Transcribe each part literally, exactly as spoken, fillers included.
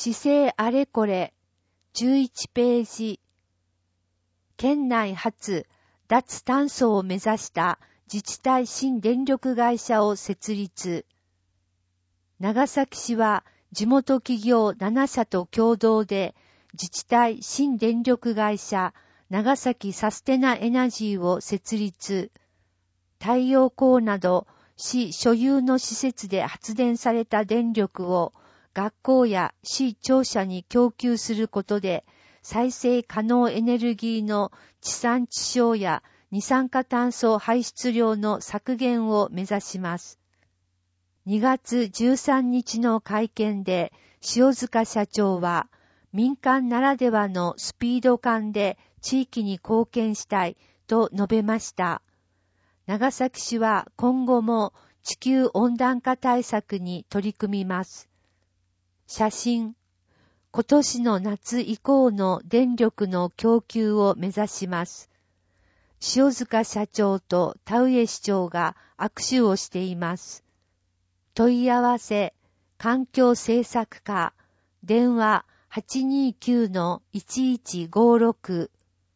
市政あれこれじゅういちページ。県内初脱炭素を目指した自治体新電力会社を設立。長崎市は地元企業なな社と共同で自治体新電力会社長崎サステナエナジーを設立。太陽光など市所有の施設で発電された電力を学校や市庁舎に供給することで再生可能エネルギーの地産地消や二酸化炭素排出量の削減を目指します。にがつじゅうさんにちの会見で塩塚社長は民間ならではのスピード感で地域に貢献したいと述べました。長崎市は今後も地球温暖化対策に取り組みます。写真。今年の夏以降の電力の供給を目指します。塩塚社長と田上市長が握手をしています。問い合わせ、環境政策課、電話 はちにきゅうのいちいちごろく。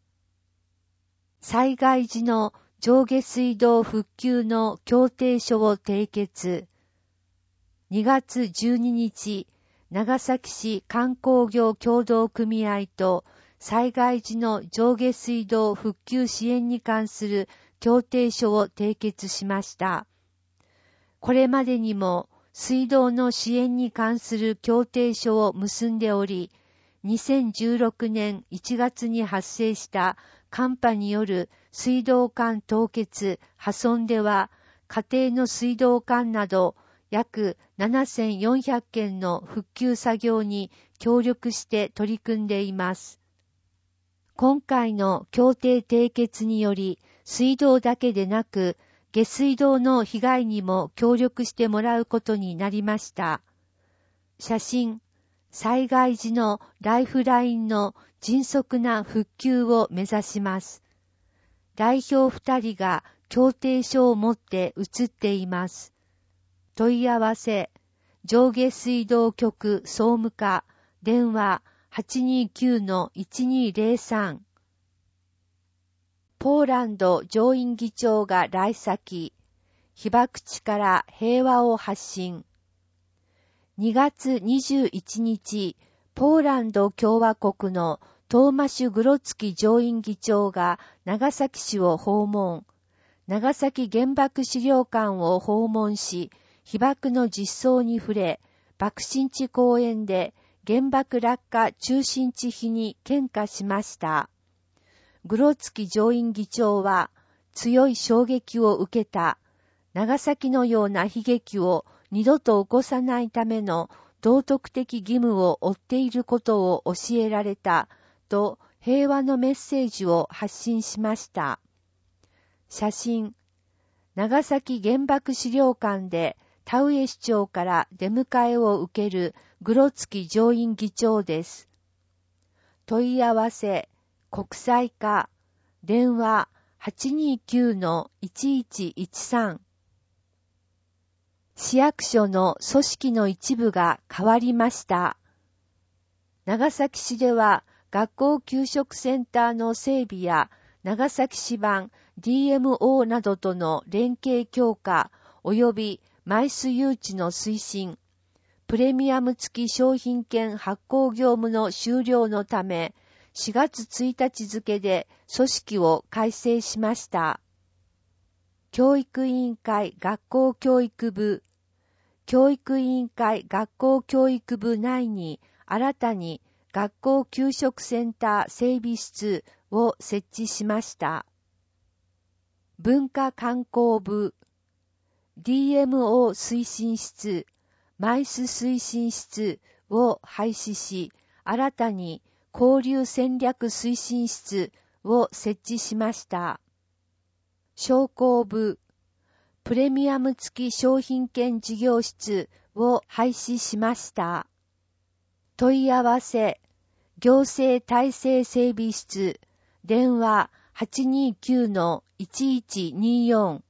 災害時の上下水道復旧の協定書を締結。にがつじゅうににち、長崎市観光業協同組合と災害時の上下水道復旧支援に関する協定書を締結しました。これまでにも水道の支援に関する協定書を結んでおり、にせんじゅうろくねんいちがつに発生した寒波による水道管凍結・破損では、家庭の水道管など約ななせんよんひゃっけんの復旧作業に協力して取り組んでいます。今回の協定締結により、水道だけでなく、下水道の被害にも協力してもらうことになりました。写真。災害時のライフラインの迅速な復旧を目指します。代表二人が協定書を持って写っています。問い合わせ、上下水道局総務課、電話 はちにきゅうのいちにぜろさん。ポーランド上院議長が来先、被爆地から平和を発信。にがつにじゅういちにち、ポーランド共和国のトーマシュ・グロツキ上院議長が長崎市を訪問。長崎原爆資料館を訪問し、被爆の実相に触れ、爆心地公園で原爆落下中心地碑に献花しました。グロツキ上院議長は、強い衝撃を受けた。長崎のような悲劇を二度と起こさないための道徳的義務を負っていることを教えられた、と平和のメッセージを発信しました。写真。長崎原爆資料館で田上市長から出迎えを受けるグロツキ上院議長です。問い合わせ、国際課、電話 はちにきゅうのいちいちいちさん。市役所の組織の一部が変わりました。長崎市では学校給食センターの整備や長崎市版 ディーエムオー などとの連携強化及びマイス誘致の推進、プレミアム付き商品券発行業務の終了のため、しがつついたち付で組織を改正しました。教育委員会学校教育部、教育委員会学校教育部内に新たに学校給食センター整備室を設置しました。文化観光部、ディーエムオー 推進室、マイス推進室を廃止し、新たに交流戦略推進室を設置しました。商工部、プレミアム付き商品券事業室を廃止しました。問い合わせ、行政体制整備室、電話 はちにきゅうのいちいちによん。